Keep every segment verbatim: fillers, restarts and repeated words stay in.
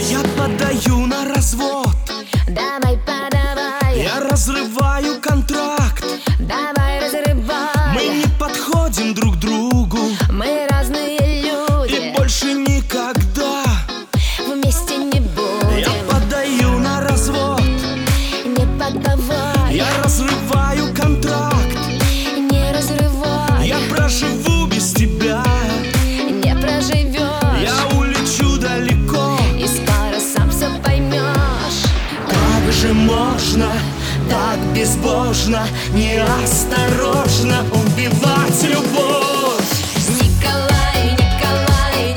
Я подаю на развод. Давай, подавай. Я разрываю контракт. Давай, разрывай. Мы не подходим друг другу. Мы разные люди. И больше никогда вместе не будем. Я подаю на развод. Не подавай. Я разрываю контракт. Не разрывай. Я проживу без тебя. Не проживешь. Я улечу далеко. И скоро сам все поймешь. Как же можно так безбожно, неосторожно убивать любовь? Николай, Николай,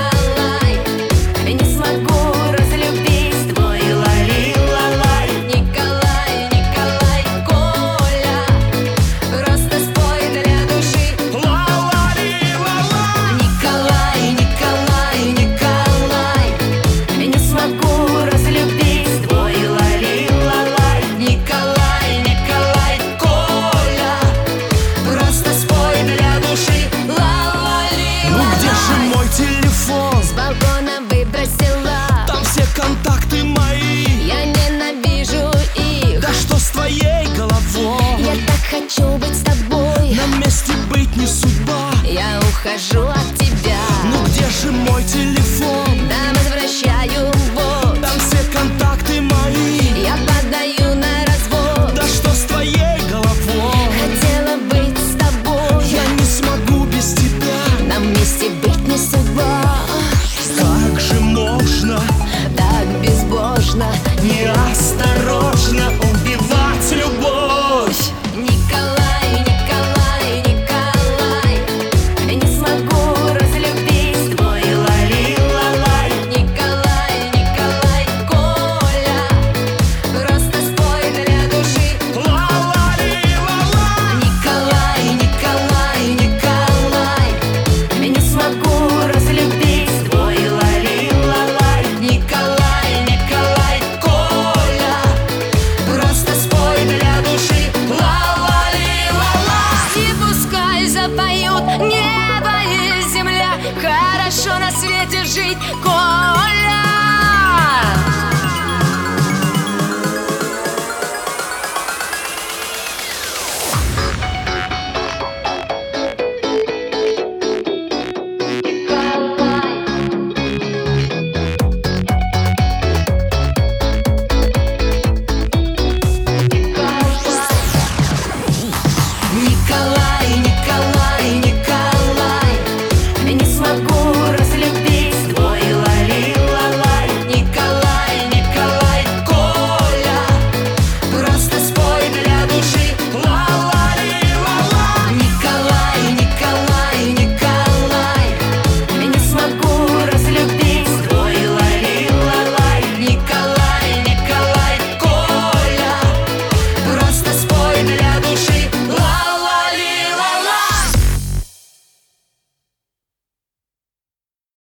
Николай, не смогу разлюбить твой лали-лалай. Николай, Николай, Коля, просто спой для души. Ла-ла-ли-ла-ла. Николай, Николай, Николай, не смогу разлюбить твой лали-лалай. Николай, Николай, Коля, просто спой для души. Ла-ла-ли-ла-лай. Ну где же мой телефон? С балкона выбросила. Там все контакты мои. Я ненавижу их. Да что с твоей головой? Я так хочу быть с тобой. На месте быть не судьба. Я ухожу от тебя. Ну где же мой телефон? Да, возвращаю вот. Там все контакты мои. Я подаю на развод. Да что с твоей головой? Хотела быть с тобой. Я не смогу без тебя. Нам вместе быть не судьба. Как же можно Так безбожно, неосторожно убивать любовь? Николай, Николай, Николай, не смогу разлюбить твой лали-лалай. Николай, Николай, Коля, просто спой для души. Ла-ла-ли-ла-ла. Николай, Николай, Николай, не смогу разлюбить твой лали-лалай. Николай, Николай, Коля, просто спой для души. Ла-ла-ли-ла-ла. И пускай запоют небо и земля. Хорошо на свете жить, Коля.